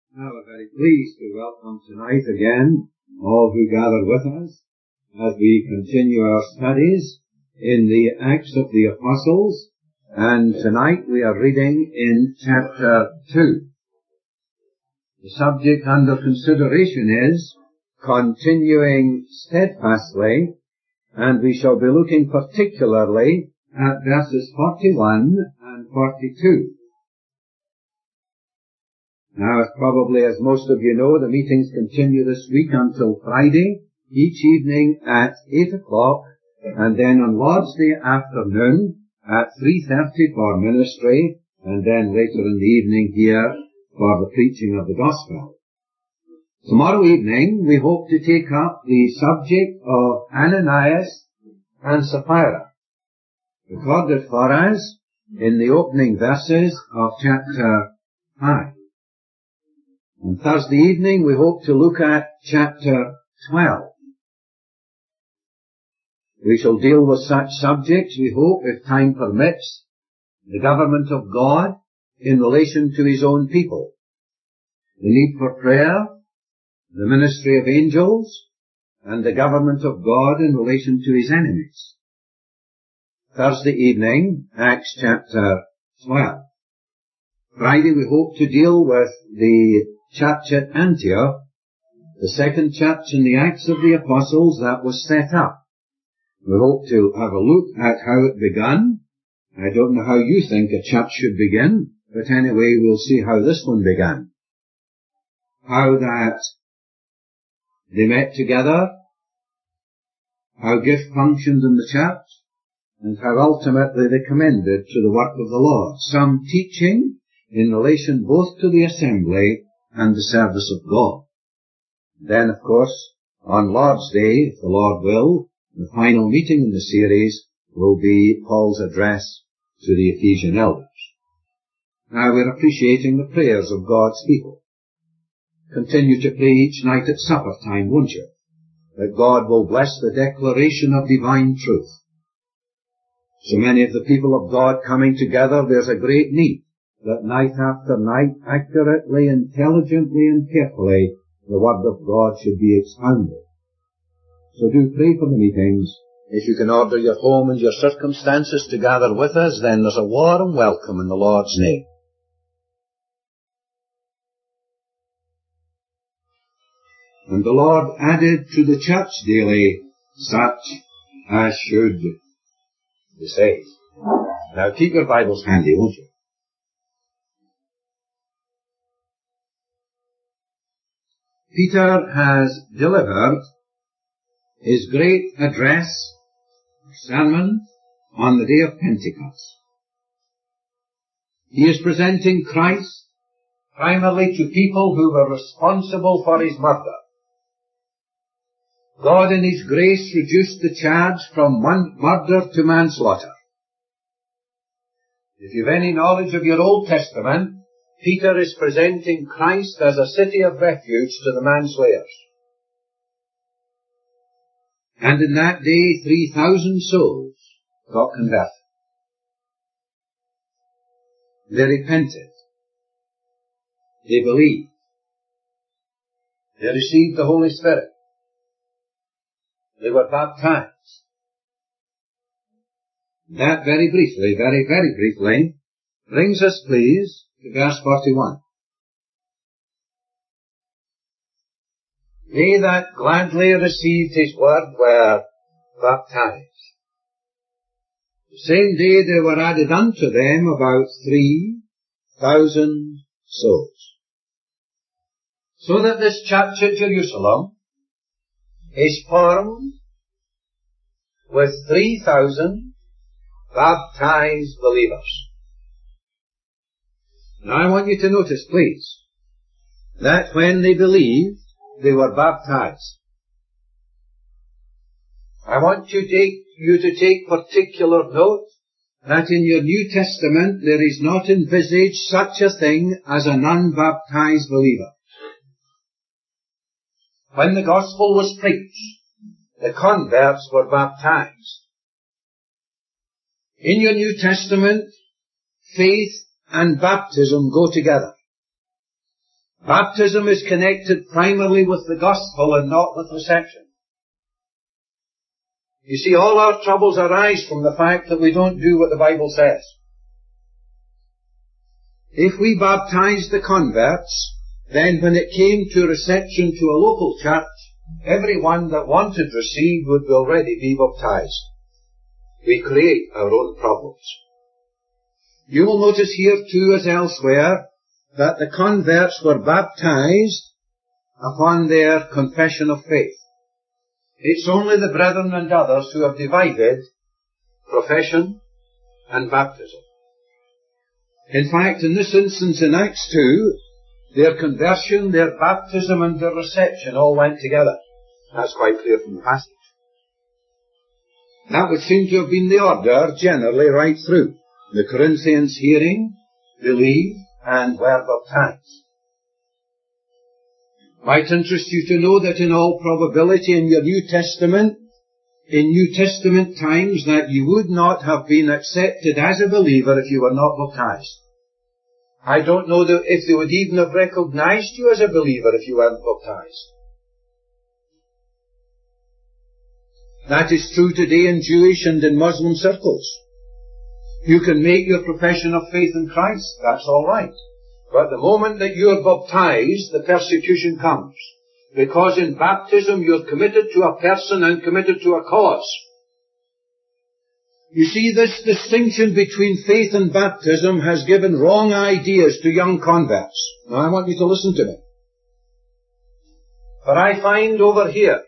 Now we're very pleased to welcome tonight again all who gather with us as we continue our studies in the Acts of the Apostles, and tonight we are reading in chapter 2. The subject under consideration is continuing steadfastly, and we shall be looking particularly at verses 41 and 42. Now, probably as most of you know, the meetings continue this week until Friday, each evening at 8 o'clock, and then on Lord's Day afternoon at 3:30 for ministry, and then later in the evening here for the preaching of the Gospel. Tomorrow evening we hope to take up the subject of Ananias and Sapphira, recorded for us in the opening verses of chapter 5. On Thursday evening we hope to look at chapter 12. We shall deal with such subjects, we hope, if time permits, the government of God in relation to His own people, the need for prayer, the ministry of angels, and the government of God in relation to His enemies. Thursday evening, Acts chapter 12. Friday we hope to deal with the church at Antioch, the second church in the Acts of the Apostles that was set up. We hope to have a look at how it began. I don't know how you think a church should begin, but anyway, we'll see how this one began. How that they met together, how gift functioned in the church, and how ultimately they commended to the work of the Lord. Some teaching in relation both to the assembly and the service of God. Then, of course, on Lord's Day, if the Lord will, the final meeting in the series will be Paul's address to the Ephesian elders. Now we're appreciating the prayers of God's people. Continue to pray each night at supper time, won't you? That God will bless the declaration of divine truth. So many of the people of God coming together, there's a great need that night after night, accurately, intelligently and carefully, the Word of God should be expounded. So do pray for the meetings. If you can order your home and your circumstances to gather with us, then there's a warm welcome in the Lord's name. And the Lord added to the church daily such as should be saved. Now keep your Bibles handy, won't you? Peter has delivered his great address, sermon, on the day of Pentecost. He is presenting Christ primarily to people who were responsible for His murder. God in His grace reduced the charge from murder to manslaughter. If you've any knowledge of your Old Testament, Peter is presenting Christ as a city of refuge to the manslayers. And in that day 3,000 souls got converted. They repented. They believed. They received the Holy Spirit. They were baptized. That very briefly, very briefly, brings us, please, to verse 41. They that gladly received His word were baptized. The same day there were added unto them about 3,000 souls. So that this church at Jerusalem is formed with 3,000 baptized believers. Now I want you to notice, please, that when they believed, they were baptized. I want you to take particular note that in your New Testament there is not envisaged such a thing as an unbaptized believer. When the gospel was preached, the converts were baptized. In your New Testament, faith and baptism go together. Baptism is connected primarily with the gospel and not with reception. You see, all our troubles arise from the fact that we don't do what the Bible says. If we baptized the converts, then when it came to reception to a local church, everyone that wanted to receive would already be baptized. We create our own problems. You will notice here too, as elsewhere, that the converts were baptized upon their confession of faith. It's only the brethren and others who have divided profession and baptism. In fact, in this instance in Acts 2, their conversion, their baptism and their reception all went together. That's quite clear from the passage. That would seem to have been the order generally right through. The Corinthians hearing, believed, and were baptized. Might interest you to know that in all probability in your New Testament, in New Testament times, that you would not have been accepted as a believer if you were not baptized. I don't know if they would even have recognized you as a believer if you weren't baptized. That is true today in Jewish and in Muslim circles. You can make your profession of faith in Christ, that's all right. But the moment that you are baptized, the persecution comes. Because in baptism you're committed to a person and committed to a cause. You see, this distinction between faith and baptism has given wrong ideas to young converts. Now I want you to listen to me. For I find over here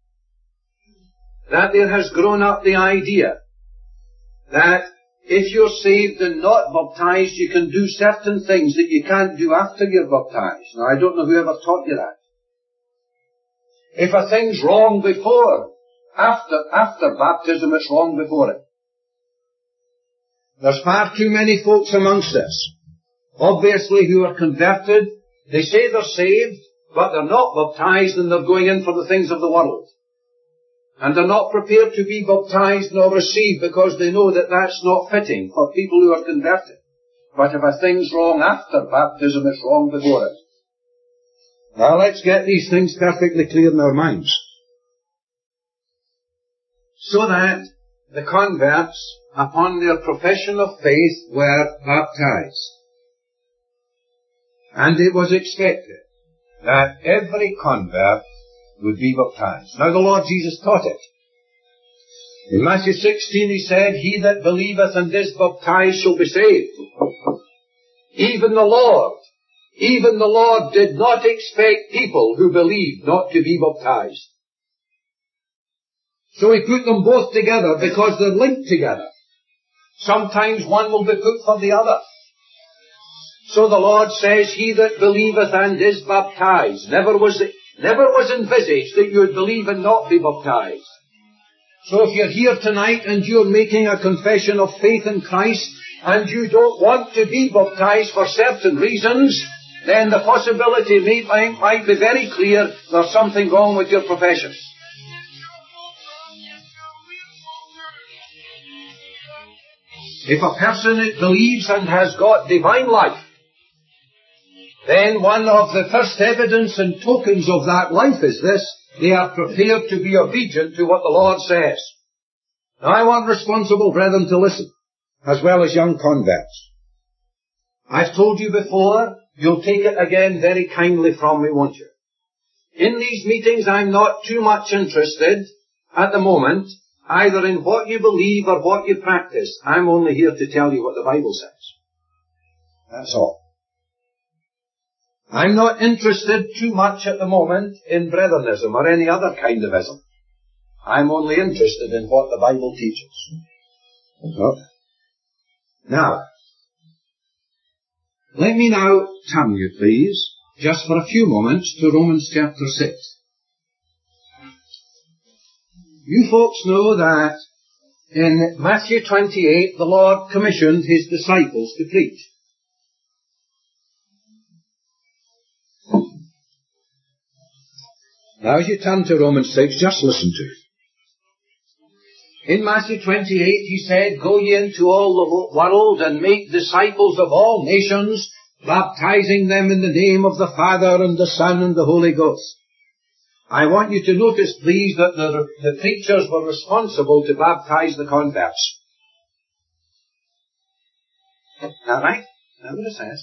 that there has grown up the idea that if you're saved and not baptized, you can do certain things that you can't do after you're baptized. Now, I don't know who ever taught you that. If a thing's wrong before, after baptism, it's wrong before it. There's far too many folks amongst us, obviously, who are converted. They say they're saved, but they're not baptized and they're going in for the things of the world. And they're not prepared to be baptized nor receive because they know that that's not fitting for people who are converted. But if a thing's wrong after baptism, it's wrong before it. Now let's get these things perfectly clear in our minds. So that the converts, upon their profession of faith, were baptized. And it was expected that every convert would be baptized. Now the Lord Jesus taught it. In Matthew 16 he said, "He that believeth and is baptized shall be saved." Even the Lord did not expect people who believed not to be baptized. So he put them both together because they're linked together. Sometimes one will be put for the other. So the Lord says, "He that believeth and is baptized." Never was envisaged that you would believe and not be baptized. So if you're here tonight and you're making a confession of faith in Christ and you don't want to be baptized for certain reasons, then the possibility might be very clear there's something wrong with your profession. If a person believes and has got divine life, then one of the first evidence and tokens of that life is this: they are prepared to be obedient to what the Lord says. Now I want responsible brethren to listen, as well as young converts. I've told you before, you'll take it again very kindly from me, won't you? In these meetings I'm not too much interested at the moment, either in what you believe or what you practice. I'm only here to tell you what the Bible says. That's all. I'm not interested too much at the moment in bretherism or any other kind of ism. I'm only interested in what the Bible teaches. Okay. Now, let me now turn you, please, just for a few moments, to Romans chapter 6. You folks know that in Matthew 28, the Lord commissioned His disciples to preach. Now as you turn to Romans 6, just listen to it. In Matthew 28 He said, "Go ye into all the world and make disciples of all nations, baptizing them in the name of the Father and the Son and the Holy Ghost. I want you to notice, please, that the preachers were responsible to baptize the converts. Is that right? That's what it says.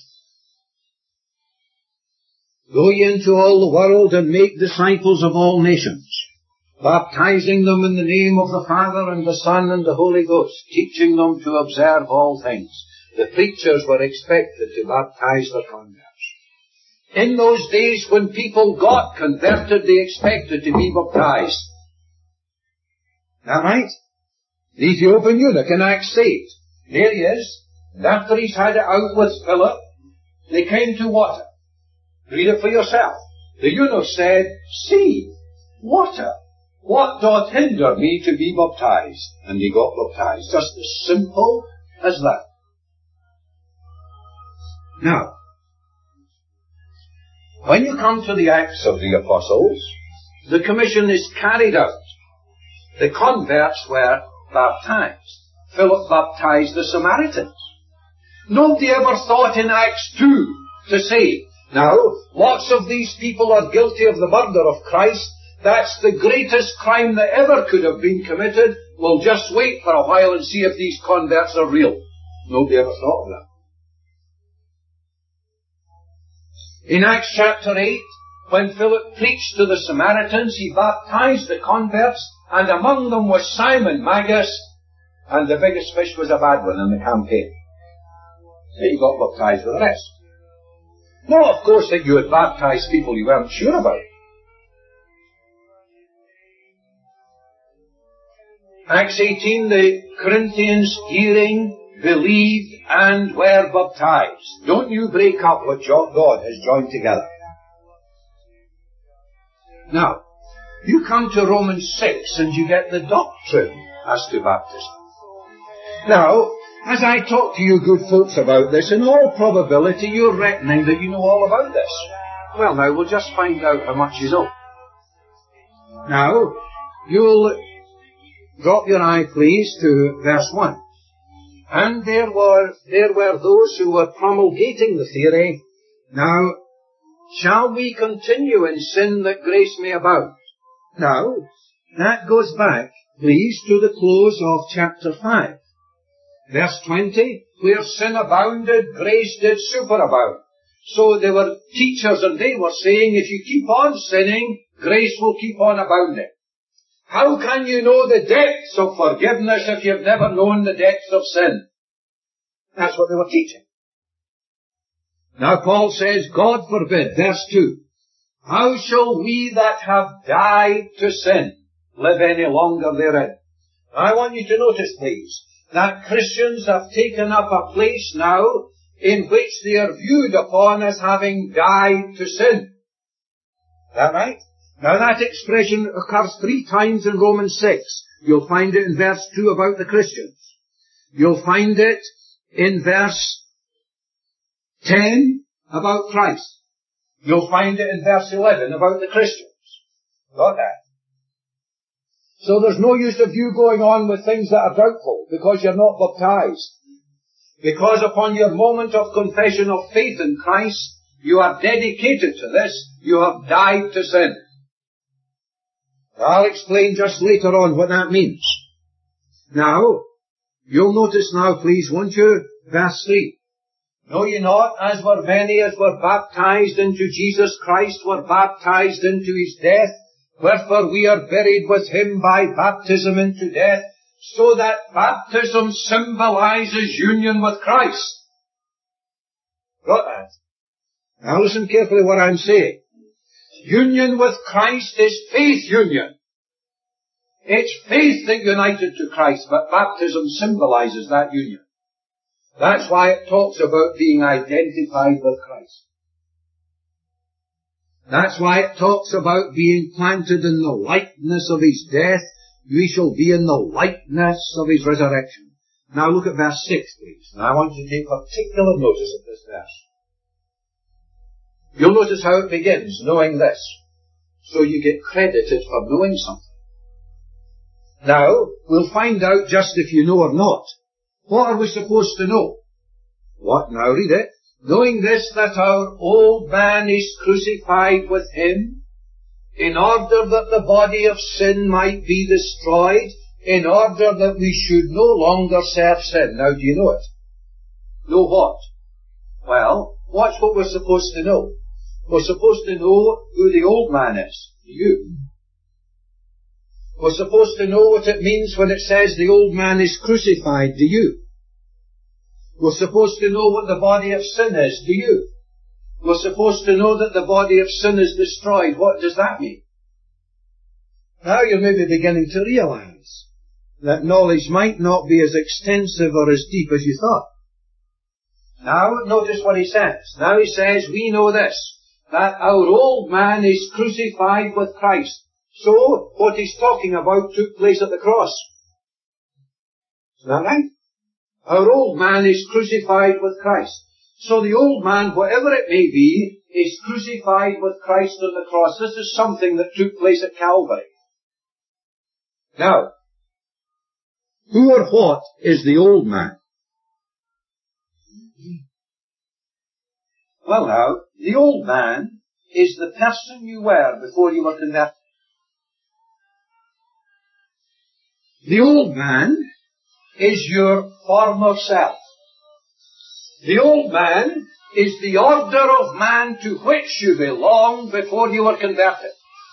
Go ye into all the world and make disciples of all nations, baptizing them in the name of the Father and the Son and the Holy Ghost, teaching them to observe all things. The preachers were expected to baptize their converts. In those days when people got converted, they expected to be baptized. Is that right? The Ethiopian eunuch in Acts 8. There he is. And after he's had it out with Philip, they came to water. Read it for yourself. The eunuch said, See, water. What doth hinder me to be baptized? And he got baptized. Just as simple as that. Now, when you come to the Acts of the Apostles, the commission is carried out. The converts were baptized. Philip baptized the Samaritans. Nobody ever thought in Acts 2 to say, now, lots of these people are guilty of the murder of Christ. That's the greatest crime that ever could have been committed. We'll just wait for a while and see if these converts are real. Nobody ever thought of that. In Acts chapter 8, when Philip preached to the Samaritans, he baptized the converts, and among them was Simon Magus, and the biggest fish was a bad one in the campaign. So he got baptized with the rest. No, of course, that you would baptize people you weren't sure about. Acts 18, the Corinthians hearing, believed, and were baptized. Don't you break up what God has joined together. Now, you come to Romans 6 and you get the doctrine as to baptism. Now, as I talk to you good folks about this, in all probability you're reckoning that you know all about this. Well, now, we'll just find out how much you know. Now, you'll drop your eye, please, to verse 1. And there were those who were promulgating the theory, now, shall we continue in sin that grace may abound? Now, that goes back, please, to the close of chapter 5. Verse 20, where sin abounded, grace did superabound. So they were teachers and they were saying, if you keep on sinning, grace will keep on abounding. How can you know the depths of forgiveness if you've never known the depths of sin? That's what they were teaching. Now Paul says, God forbid, verse 2, how shall we that have died to sin live any longer therein? I want you to notice, please, that Christians have taken up a place now in which they are viewed upon as having died to sin. Is that right? Now that expression occurs 3 times in Romans 6. You'll find it in verse 2 about the Christians. You'll find it in verse 10 about Christ. You'll find it in verse 11 about the Christians. Got that? So there's no use of you going on with things that are doubtful because you're not baptized. Because upon your moment of confession of faith in Christ, you are dedicated to this. You have died to sin. I'll explain just later on what that means. Now, you'll notice now, please, won't you? Verse 3. Know ye not, as were many as were baptized into Jesus Christ, were baptized into his death? Wherefore we are buried with him by baptism into death, so that baptism symbolizes union with Christ. Got that? Now listen carefully what I'm saying. Union with Christ is faith union. It's faith that united to Christ, but baptism symbolizes that union. That's why it talks about being identified with Christ. That's why it talks about being planted in the likeness of his death. We shall be in the likeness of his resurrection. Now look at verse 6, please. And I want you to take particular notice of this verse. You'll notice how it begins, knowing this. So you get credited for knowing something. Now, we'll find out just if you know or not. What are we supposed to know? What? Now read it. knowing this, that our old man is crucified with him, in order that the body of sin might be destroyed, in order that we should no longer serve sin. Now, do you know it? Know what? Well, watch what we're supposed to know. We're supposed to know who the old man is. You. We're supposed to know what it means when it says the old man is crucified. Do you? We're supposed to know what the body of sin is. Do you? We're supposed to know that the body of sin is destroyed. What does that mean? Now you're maybe beginning to realize that knowledge might not be as extensive or as deep as you thought. Now, notice what he says. Now he says, we know this, that our old man is crucified with Christ. So, what he's talking about took place at the cross. Isn't that right? Our old man is crucified with Christ. So the old man, whatever it may be, is crucified with Christ on the cross. This is something that took place at Calvary. Now, who or what is the old man? Well now, the old man is the person you were before you were converted. The old man is your former self. The old man is the order of man to which you belonged before you were converted.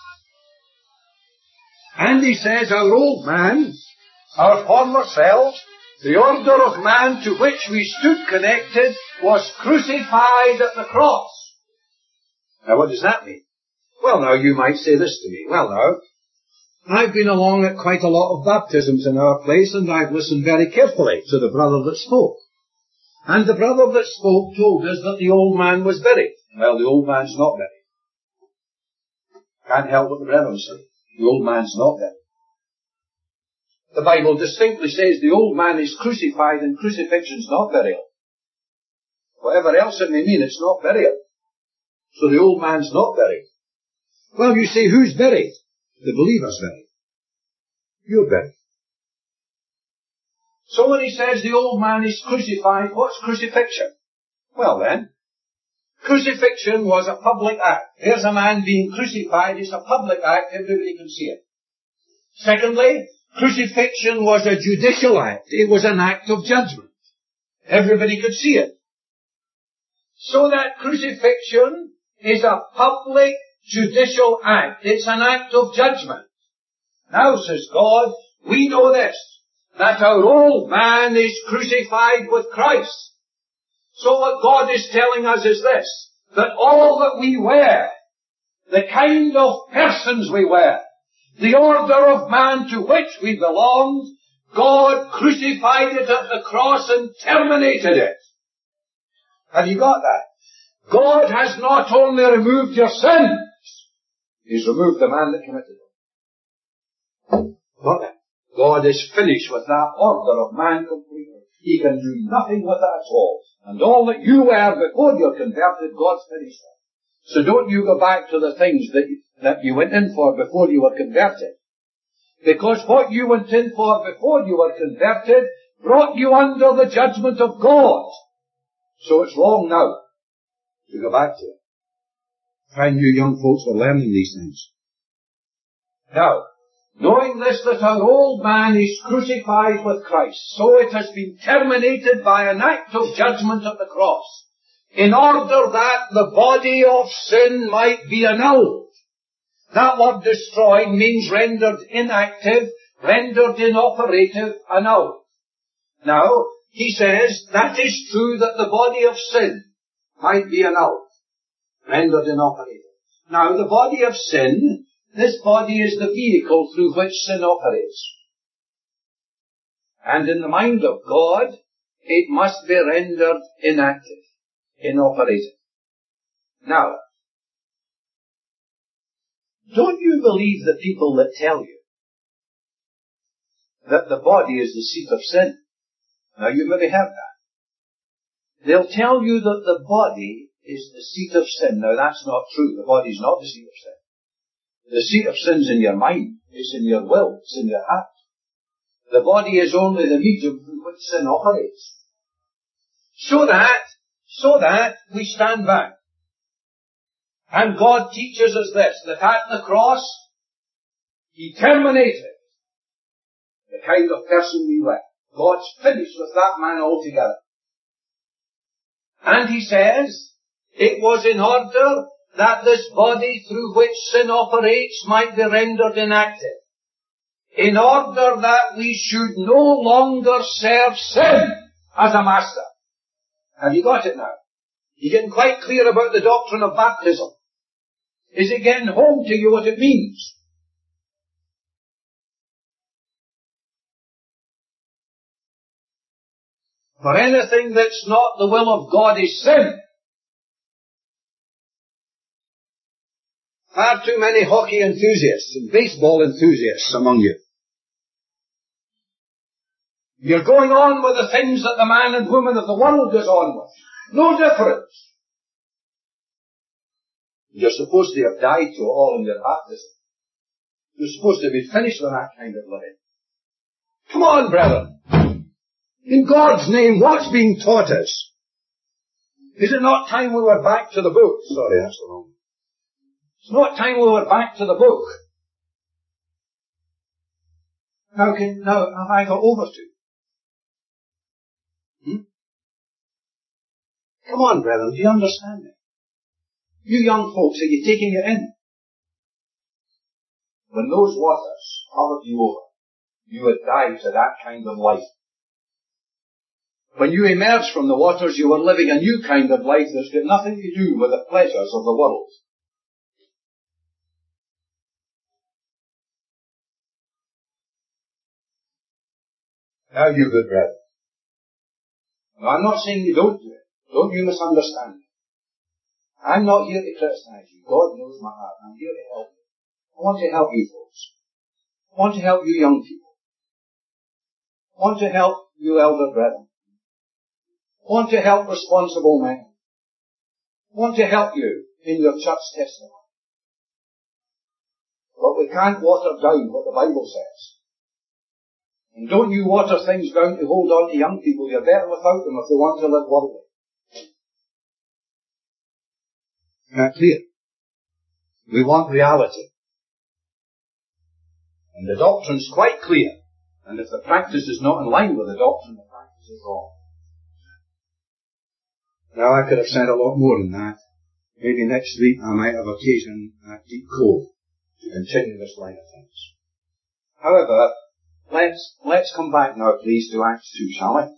And he says our old man, our former self, the order of man to which we stood connected, was crucified at the cross. Now what does that mean? Well now, you might say this to me. Well now, I've been along at quite a lot of baptisms in our place, and I've listened very carefully to the brother that spoke. And the brother that spoke told us that the old man was buried. Well, the old man's not buried. Can't help what the brethren say. The old man's not buried. The Bible distinctly says the old man is crucified, and crucifixion's not burial. Whatever else it may mean, it's not burial. So the old man's not buried. Well, you say, who's buried? The believer's buried. You're buried. So when he says the old man is crucified, what's crucifixion? Well then, crucifixion was a public act. There's a man being crucified. It's a public act. Everybody can see it. Secondly, crucifixion was a judicial act. It was an act of judgment. Everybody could see it. So that crucifixion is a public judicial act. It's an act of judgment. Now, says God, we know this, that our old man is crucified with Christ. So what God is telling us is this, that all that we were, the kind of persons we were, the order of man to which we belonged, God crucified it at the cross and terminated it. Have you got that? God has not only removed your sins, He's removed the man that committed them. Got that? God is finished with that order of man completely. He can do nothing with it at all. And all that you were before you're converted, God's finished that. So don't you go back to the things that you went in for before you were converted. Because what you went in for before you were converted brought you under the judgment of God. So it's wrong now to go back to it. I knew young folks were learning these things. Now, knowing this, that our old man is crucified with Christ, so it has been terminated by an act of judgment at the cross, in order that the body of sin might be annulled. That word destroyed means rendered inactive, rendered inoperative, annulled. Now, he says that is true that the body of sin might be annulled, rendered inoperative. Now, the body of sin, this body is the vehicle through which sin operates. And in the mind of God, it must be rendered inactive, inoperative. Now, don't you believe the people that tell you that the body is the seat of sin? Now, you maybe heard that. They'll tell you that the body is the seat of sin. Now, that's not true. The body's not the seat of sin. The seat of sin's in your mind. It's in your will. It's in your heart. The body is only the medium through which sin operates. So that So that we stand back. And God teaches us this, that at the cross, He terminated the kind of person we were. God's finished with that man altogether. And He says, it was in order that this body through which sin operates might be rendered inactive. In order that we should no longer serve sin as a master. Have you got it now? You're getting quite clear about the doctrine of baptism. Is it getting home to you what it means? For anything that's not the will of God is sin. Far too many hockey enthusiasts and baseball enthusiasts among you. You're going on with the things that the man and woman of the world goes on with. No difference. You're supposed to have died to it all in your baptism. You're supposed to be finished with that kind of living. Come on, brethren. In God's name, what's being taught us? Is it not time we were back to the book? Sorry, that's the wrong. It's not time we were back to the book. Now have I got over to? Come on, brethren, do you understand it? You young folks, are you taking it in? When those waters covered you over, you had died to that kind of life. When you emerged from the waters, you were living a new kind of life that's got nothing to do with the pleasures of the world. Now you good brethren. Now, I'm not saying you don't do it. Don't you misunderstand me. I'm not here to criticize you. God knows my heart. I'm here to help you. I want to help you folks. I want to help you young people. I want to help you elder brethren. I want to help responsible men. I want to help you in your church testimony. But we can't water down what the Bible says. And don't you water things down to hold on to young people. You're better without them if they want to live worldly. Isn't that clear? We want reality. And the doctrine's quite clear. And if the practice is not in line with the doctrine, the practice is wrong. Now I could have said a lot more than that. Maybe next week I might have occasion at Deep Cove to continue this line of things. However, let's come back now please to Acts 2, shall we?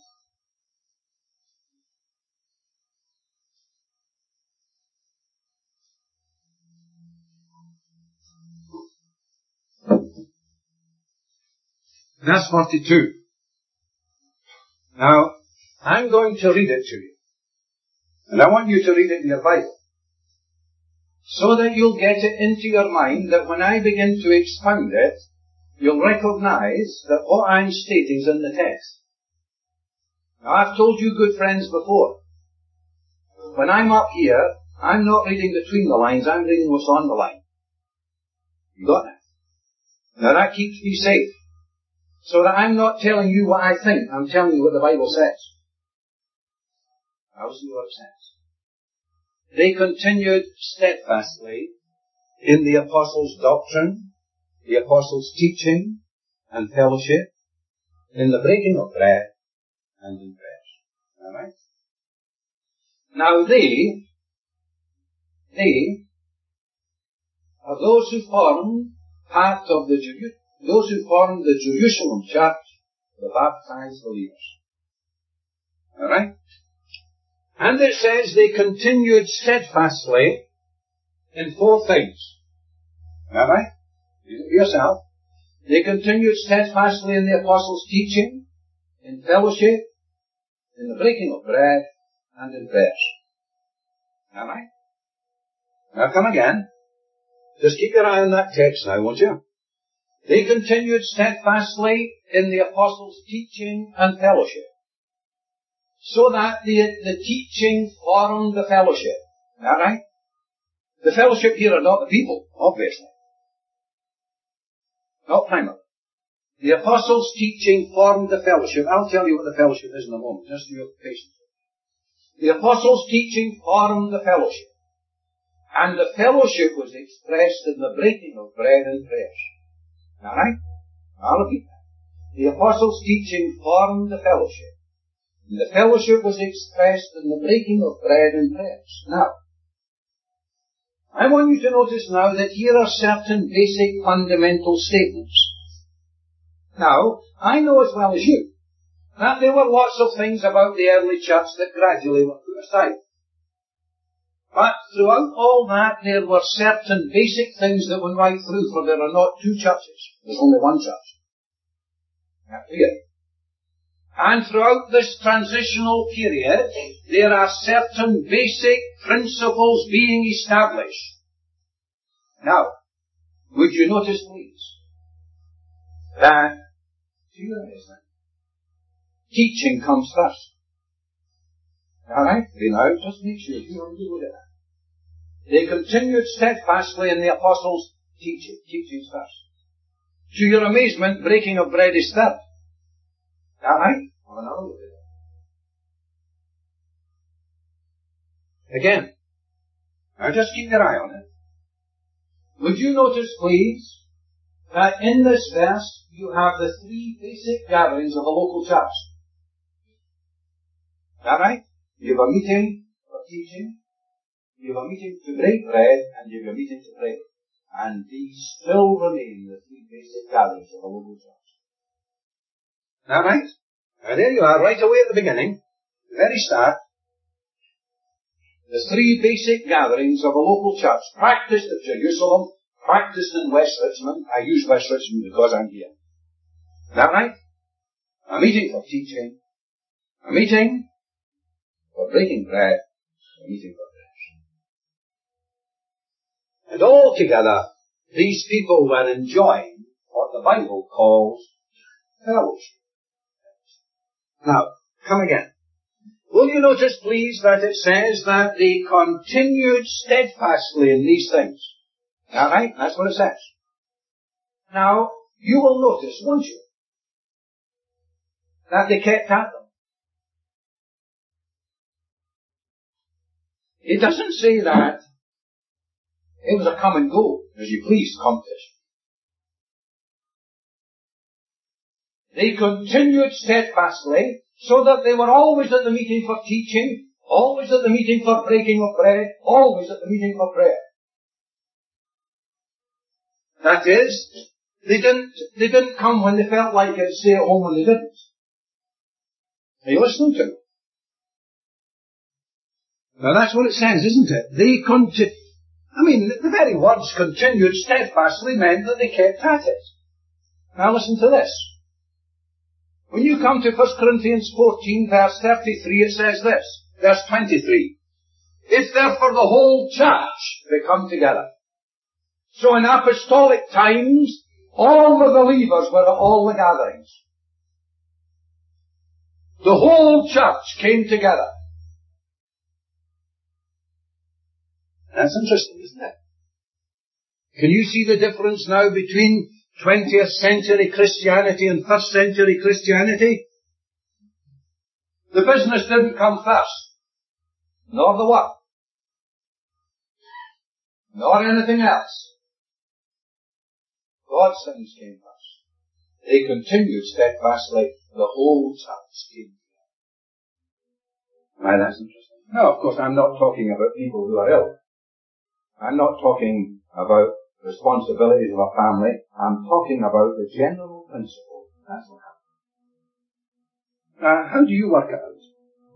Verse 42. Now, I'm going to read it to you. And I want you to read it in your Bible. So that you'll get it into your mind that when I begin to expound it, you'll recognize that what I'm stating is in the text. Now, I've told you good friends before. When I'm up here, I'm not reading between the lines, I'm reading what's on the line. You got that? Now that keeps me safe. So that I'm not telling you what I think, I'm telling you what the Bible says. I'll see what it says. They continued steadfastly in the apostles' doctrine, the apostles' teaching and fellowship, in the breaking of bread and in prayers. Alright? Now they are those who formed part of those who formed the Jerusalem church, the baptized believers. Alright? And it says they continued steadfastly in 4 things. Alright? Yourself. They continued steadfastly in the apostles' teaching, in fellowship, in the breaking of bread, and in prayers. Alright? Now come again. Just keep your eye on that text now, won't you? They continued steadfastly in the apostles' teaching and fellowship. So that the teaching formed the fellowship. Alright? The fellowship here are not the people, obviously. Not primarily. The apostles' teaching formed the fellowship. I'll tell you what the fellowship is in a moment. Just you have patience. The apostles' teaching formed the fellowship. And the fellowship was expressed in the breaking of bread and prayers. Alright? I'll repeat that. The apostles' teaching formed the fellowship. And the fellowship was expressed in the breaking of bread and prayers. Now, I want you to notice now that here are certain basic fundamental statements. Now, I know as well as you that there were lots of things about the early church that gradually were put aside. But throughout all that, there were certain basic things that went right through, for there are not two churches. There's only one church. That's clear. And throughout this transitional period, there are certain basic principles being established. Now, would you notice, please, that teaching comes first. Alright? Now, just make sure you look at that. They continued steadfastly in the apostles' teachings first. To your amazement, breaking of bread is third. Alright? Have another look at it. Again. Now just keep your eye on it. Would you notice, please, that in this verse you have the three basic gatherings of a local church. Alright? You have a meeting for teaching, you have a meeting to break bread, and you have a meeting to pray. And these still remain the three basic gatherings of a local church. Alright? Now there you are, right away at the beginning, the very start. The three basic gatherings of a local church, practiced at Jerusalem, practiced in West Richmond. I use West Richmond because I'm here. Is that right? A meeting for teaching, a meeting for breaking bread, a meeting for prayers. And all together, these people were enjoying what the Bible calls fellowship. Now, come again. Will you notice, please, that it says that they continued steadfastly in these things? Alright? That's what it says. Now, you will notice, won't you, that they kept at them. It doesn't say that it was a come and go, as you please competition. They continued steadfastly, so that they were always at the meeting for teaching, always at the meeting for breaking of bread, always at the meeting for prayer. That is, they didn't come when they felt like it, stay at home when they didn't. Are you listening to me? Now that's what it says, isn't it? The very words continued steadfastly meant that they kept at it. Now listen to this. When you come to 1 Corinthians 14, verse 33, it says this, verse 23. If therefore the whole church they come together. So in apostolic times, all the believers were at all the gatherings. The whole church came together. That's interesting, isn't it? Can you see the difference now between 20th century Christianity and 1st century Christianity? The business didn't come first, nor the work, nor anything else. God's things came first. They continued steadfastly. The whole church came together. Now that's interesting. Now, of course, I'm not talking about people who are ill. I'm not talking about responsibilities of a family. I'm talking about the general principle. That's what happened. How do you work it out?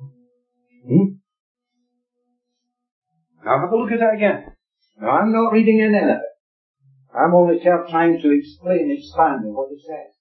Now have a look at it again. Now I'm not reading in it. I'm only trying to explain, expanding what it says.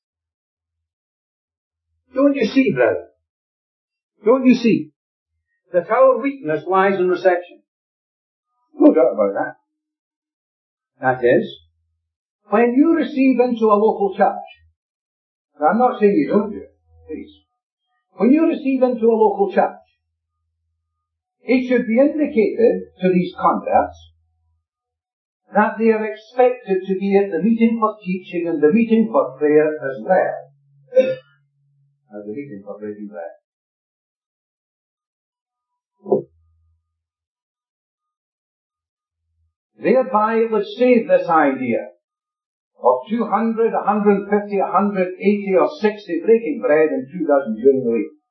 Don't you see, brother? Don't you see that our weakness lies in reception? No doubt about that. That is, when you receive into a local church, now I'm not saying you don't do it, please. When you receive into a local church, it should be indicated to these converts that they are expected to be at the meeting for teaching and the meeting for prayer as well as the meeting for breaking bread. Thereby it would save this idea of 200, 150, 180 or 60 breaking bread and 2 dozen during the week.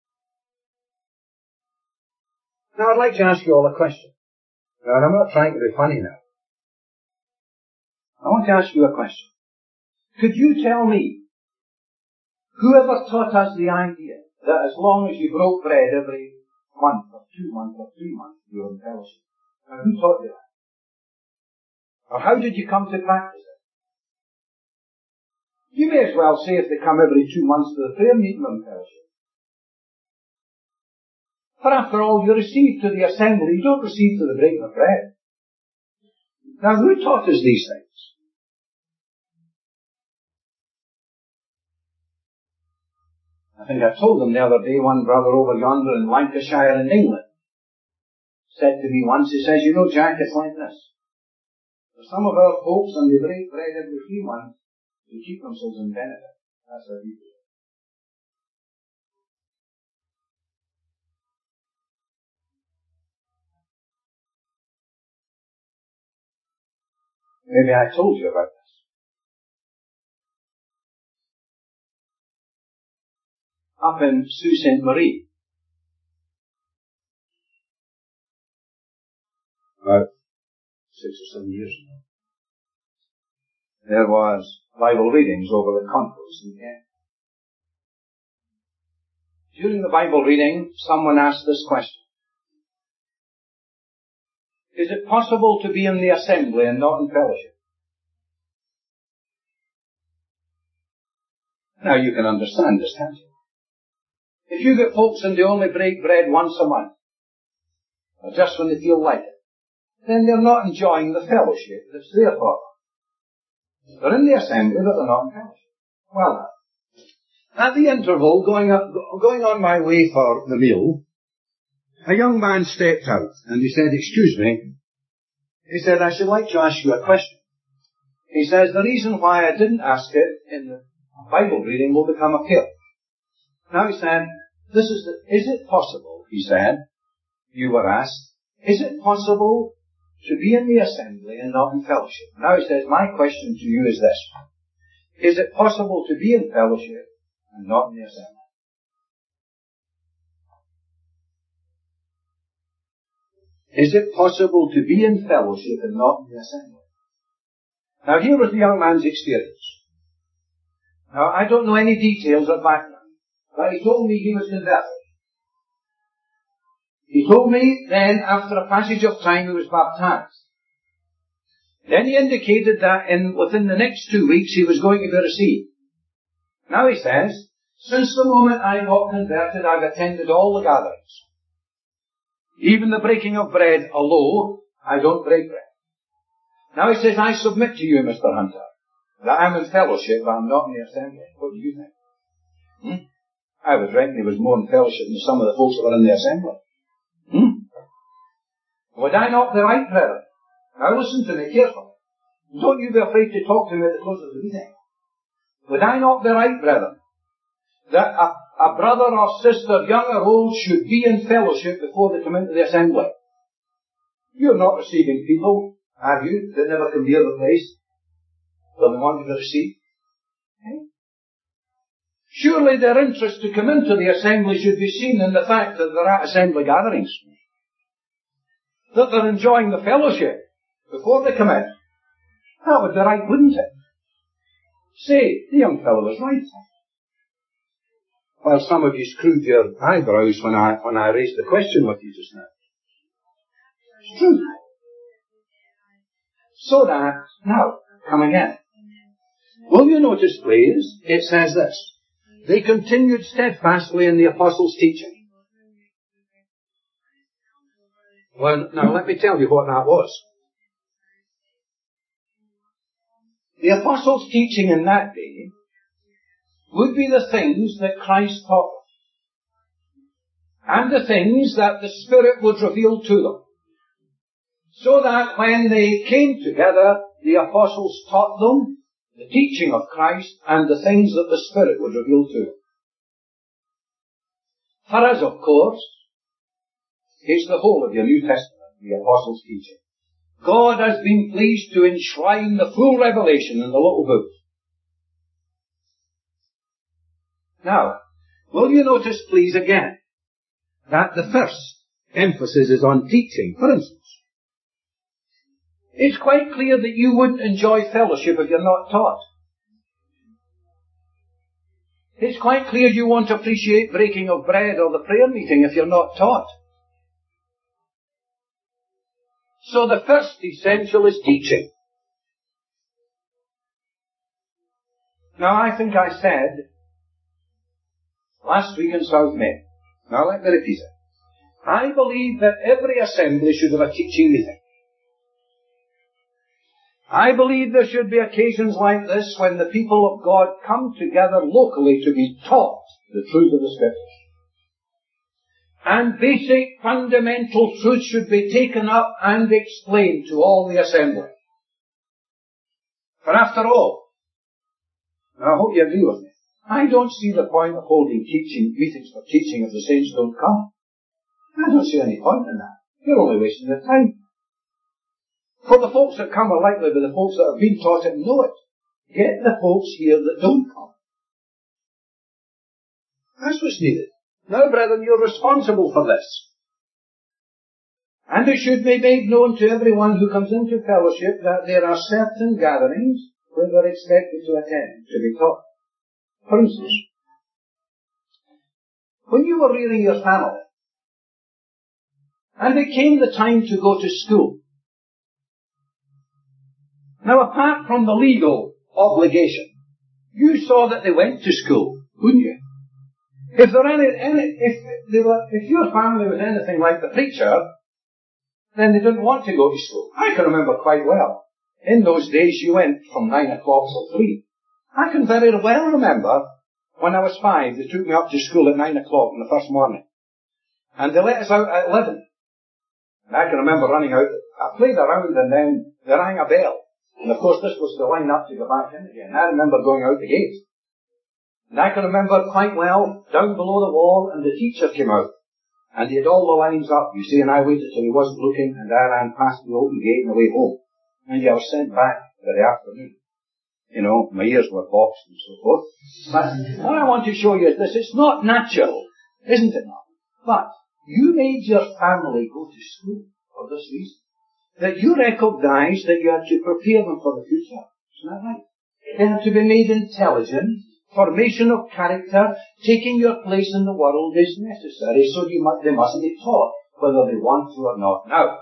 Now I'd like to ask you all a question. Now, and I'm not trying to be funny now. I want to ask you a question. Could you tell me, whoever taught us the idea that as long as you broke bread every month or 2 months or 3 months, you were in fellowship? Now, who taught you that? Or how did you come to practice it? You may as well say if they come every 2 months to the prayer meeting in fellowship. For after all, you receive to the assembly, you don't receive to the breaking of bread. Now, who taught us these things? I think I told them the other day, one brother over yonder in Lancashire in England said to me once, he says, you know, Jack, it's like this. For some of our folks, when they break bread every 3 months, they keep themselves in benefit. That's how we do it. Maybe I told you about this. Up in Sault Ste. Marie, about 6 or 7 years ago, there was Bible readings over the conference weekend. During the Bible reading, someone asked this question. Is it possible to be in the assembly and not in fellowship? Now you can understand this, can't you? If you get folks and they only break bread once a month, or just when they feel like it, then they're not enjoying the fellowship that's there for them. They're in the assembly, but they're not in fellowship. Well, at the interval, going on my way for the meal, a young man stepped out and he said, excuse me. He said, I should like to ask you a question. He says, the reason why I didn't ask it in the Bible reading will become apparent. Now he said, is it possible, he said, you were asked, is it possible to be in the assembly and not in fellowship? Now he says, my question to you is this. Is it possible to be in fellowship and not in the assembly? Is it possible to be in fellowship and not in the assembly? Now here was the young man's experience. Now I don't know any details or background, but he told me he was converted. He told me then after a passage of time he was baptized. Then he indicated that within the next 2 weeks he was going to be received. Now he says, since the moment I got converted I've attended all the gatherings. Even the breaking of bread, although I don't break bread. Now he says, I submit to you, Mr. Hunter, that I'm in fellowship, but I'm not in the assembly. What do you think? I would reckon he was more in fellowship than some of the folks that were in the assembly. Would I not be right, brethren? Now listen to me carefully. Don't you be afraid to talk to me at the close of the meeting. Would I not be right, brethren, that a brother or sister, young or old, should be in fellowship before they come into the assembly? You're not receiving people, are you, that never come near the place that they want to be received? Surely their interest to come into the assembly should be seen in the fact that they're at assembly gatherings. That they're enjoying the fellowship before they come in. That would be right, wouldn't it? Say, the young fellow was right. Well, some of you screwed your eyebrows when I raised the question with you just now. It's true. So that, now, come again. Will you notice, please, it says this. They continued steadfastly in the apostles' teaching. Well, now let me tell you what that was. The apostles' teaching in that day would be the things that Christ taught them, and the things that the Spirit would reveal to them. So that when they came together, the apostles taught them the teaching of Christ and the things that the Spirit would reveal to them. For us, of course, It's the whole of your New Testament, the Apostles' teaching. God has been pleased to enshrine the full revelation in the little book. Now, will you notice, please, again, that the first emphasis is on teaching. For instance, it's quite clear that you wouldn't enjoy fellowship if you're not taught. It's quite clear you won't appreciate breaking of bread or the prayer meeting if you're not taught. So the first essential is teaching. Now I think I said last week in South May, now let me repeat it. I believe that every assembly should have a teaching meeting. I believe there should be occasions like this when the people of God come together locally to be taught the truth of the Scriptures. And basic fundamental truths should be taken up and explained to all the assembly. For after all, I hope you agree with me, I don't see the point of holding teaching meetings for teaching if the saints don't come. I don't see any point in that. You're only wasting your time. For the folks that come are likely to be the folks that have been taught it and know it. Get the folks here that don't come. That's what's needed. Now, brethren, you're responsible for this. And it should be made known to everyone who comes into fellowship that there are certain gatherings where we're expected to attend, to be taught. For instance, when you were rearing your family, and it came the time to go to school, now apart from the legal obligation, you saw that they went to school, wouldn't you? If your family was anything like the preacher, then they didn't want to go to school. I can remember quite well. In those days you went from 9 o'clock till 3. I can very well remember when I was 5, they took me up to school at 9 o'clock in the first morning. And they let us out at 11. And I can remember running out. I played around and then they rang a bell. And of course this was the line up to go back in again. I remember going out the gate. And I can remember quite well, down below the wall, and the teacher came out. And he had all the lines up, you see, and I waited till he wasn't looking, and I ran past the open gate on the way home. And I was sent back for the afternoon. You know, my ears were boxed and so forth. But what I want to show you is this, it's not natural, isn't it not? But you made your family go to school for this reason. That you recognized that you had to prepare them for the future. Isn't that right? They had to be made intelligent. Formation of character, taking your place in the world is necessary, so they must be taught whether they want to or not. Now,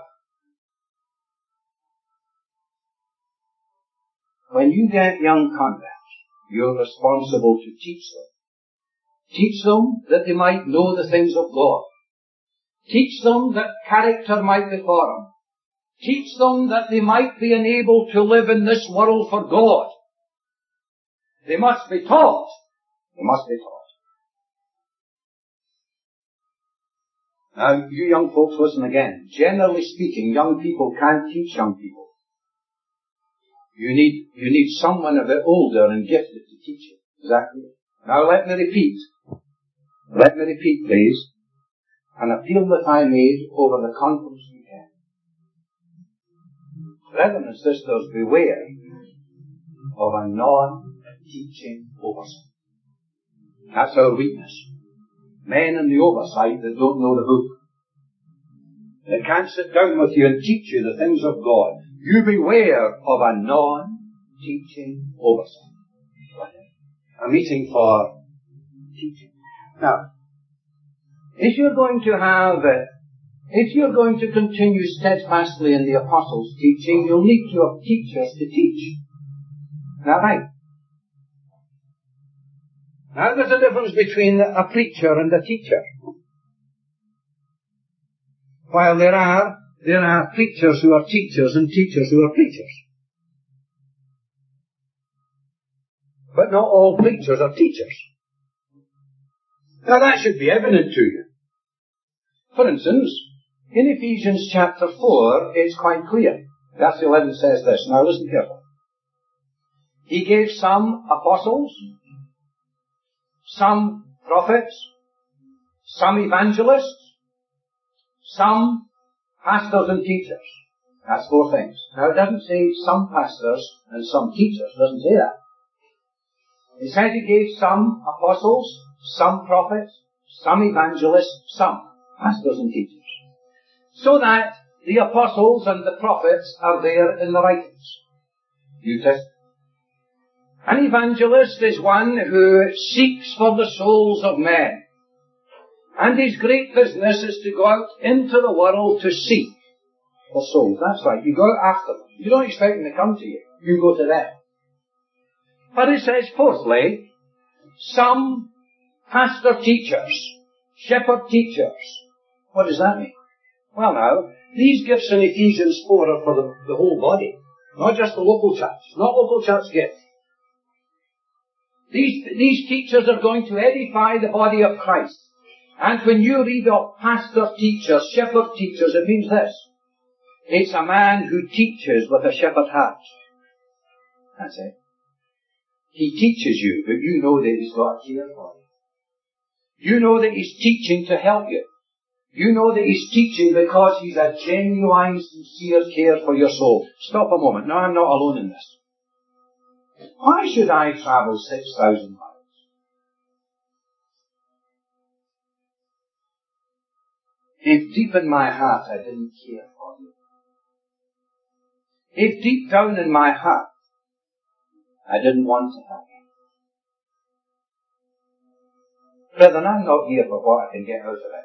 when you get young converts, you're responsible to teach them. Teach them that they might know the things of God. Teach them that character might be formed. Teach them that they might be enabled to live in this world for God. They must be taught. They must be taught. Now, you young folks, listen again. Generally speaking, young people can't teach young people. You need someone a bit older and gifted to teach you. Exactly. Now let me repeat, please, an appeal that I made over the conference weekend. Brethren and sisters, beware of a non-teaching oversight. That's our weakness. Men in the oversight that don't know the book. They can't sit down with you and teach you the things of God. You beware of a non-teaching oversight. A meeting for teaching. Now, if you're going to continue steadfastly in the apostles' teaching, you'll need to have teachers to teach. Now, right. Now, there's a difference between a preacher and a teacher. While there are preachers who are teachers and teachers who are preachers. But not all preachers are teachers. Now, that should be evident to you. For instance, in Ephesians chapter 4, it's quite clear. Verse 11 says this. Now, listen carefully. He gave some apostles, some prophets, some evangelists, some pastors and teachers. That's four things. Now it doesn't say some pastors and some teachers. It doesn't say that. It says he gave some apostles, some prophets, some evangelists, some pastors and teachers. So that the apostles and the prophets are there in the writings. New Testament. An evangelist is one who seeks for the souls of men. And his great business is to go out into the world to seek for souls. That's right. You go out after them. You don't expect them to come to you. You go to them. But it says, fourthly, some pastor teachers, shepherd teachers. What does that mean? Well now, these gifts in Ephesians 4 are for the whole body. Not just the local church. Not local church gifts. These teachers are going to edify the body of Christ. And when you read of pastor teachers, shepherd teachers, it means this. It's a man who teaches with a shepherd heart. That's it. He teaches you, but you know that he's got a care for you. You know that he's teaching to help you. You know that he's teaching because he's a genuine, sincere care for your soul. Stop a moment. No, I'm not alone in this. Why should I travel 6,000 miles? If deep in my heart I didn't care for you. If deep down in my heart I didn't want to help you. Brethren, I'm not here for what I can get out of it.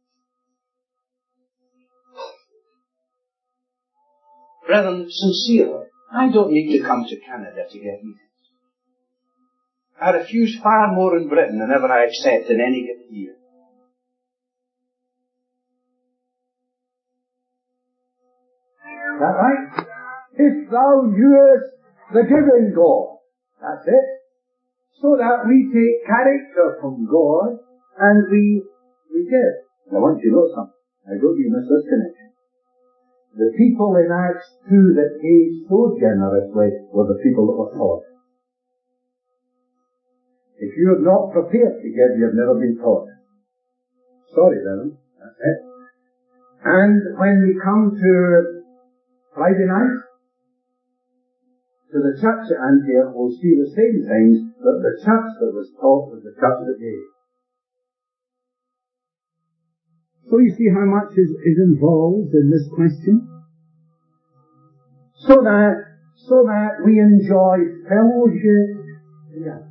Brethren, sincerely, I don't need to come to Canada to get meetings. I refuse far more in Britain than ever I accept in any given year. Is that right? If thou knewest the giving God. That's it. So that we take character from God and we give. I want you to know something. I hope you miss this connection. The people in Acts 2 that gave so generously were the people that were taught. If you're not prepared to give, you've never been taught. Sorry, then. That's it. And when we come to Friday night, to the church at Antioch, we'll see the same things, that the church that was taught was the church that gave. So you see how much is involved in this question? So that we enjoy fellowship together.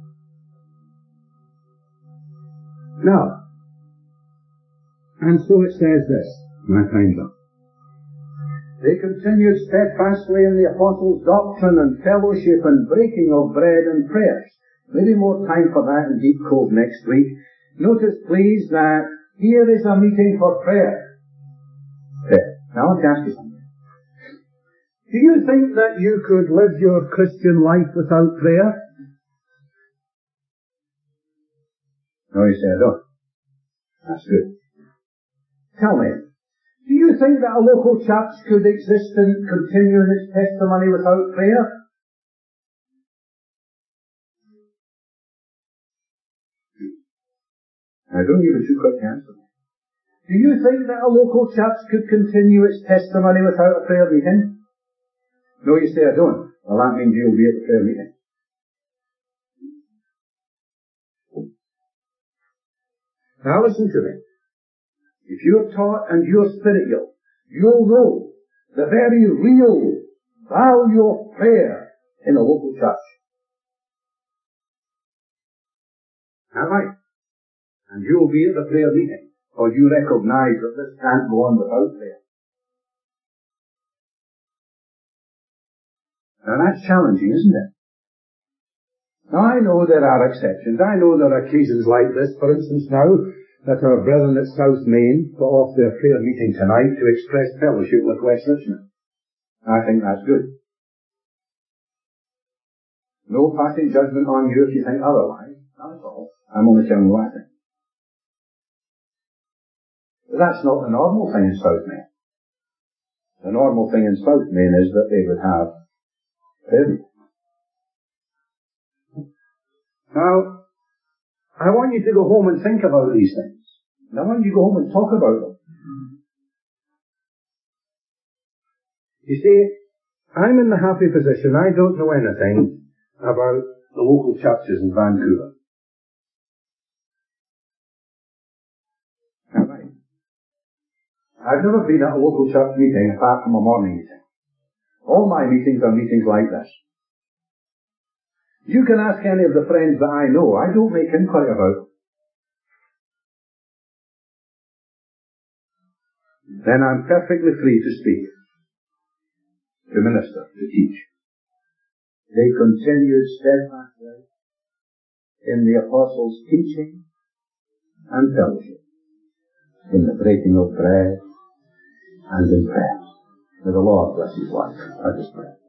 Now, and so it says this, my time's up. They continued steadfastly in the apostles' doctrine and fellowship and breaking of bread and prayers. Maybe more time for that in Deep Cove next week. Notice, please, that here is a meeting for prayer. Prayer. Now, I want to ask you something. Do you think that you could live your Christian life without prayer? No, you say I don't. That's good. Tell me, do you think that a local church could exist and continue in its testimony without prayer? I don't give a too quick answer. Do you think that a local church could continue its testimony without a prayer meeting? No, you say I don't. Well, that means you'll be at the prayer meeting. Now listen to me. If you're taught and you're spiritual, you'll know the very real value of prayer in a local church. Am I? And you'll be at the prayer meeting, or you recognize that this can't go on without prayer. Now that's challenging, isn't it? Now I know there are exceptions. I know there are occasions like this, for instance now, that our brethren at South Main put off their prayer meeting tonight to express fellowship with West Richmond. I think that's good. No passing judgment on you if you think otherwise. Not at all. I'm only telling you what I think. But that's not the normal thing in South Main. The normal thing in South Main is that they would have prayer meeting. Now, I want you to go home and think about these things. And I want you to go home and talk about them. You see, I'm in the happy position, I don't know anything about the local churches in Vancouver. Alright. I've never been at a local church meeting apart from a morning meeting. All my meetings are meetings like this. You can ask any of the friends that I know, I don't make inquiry about. Then I'm perfectly free to speak, to minister, to teach. They continued steadfastly in the apostles' teaching and fellowship, in the breaking of bread and in prayer. May the Lord bless his life. Let us pray.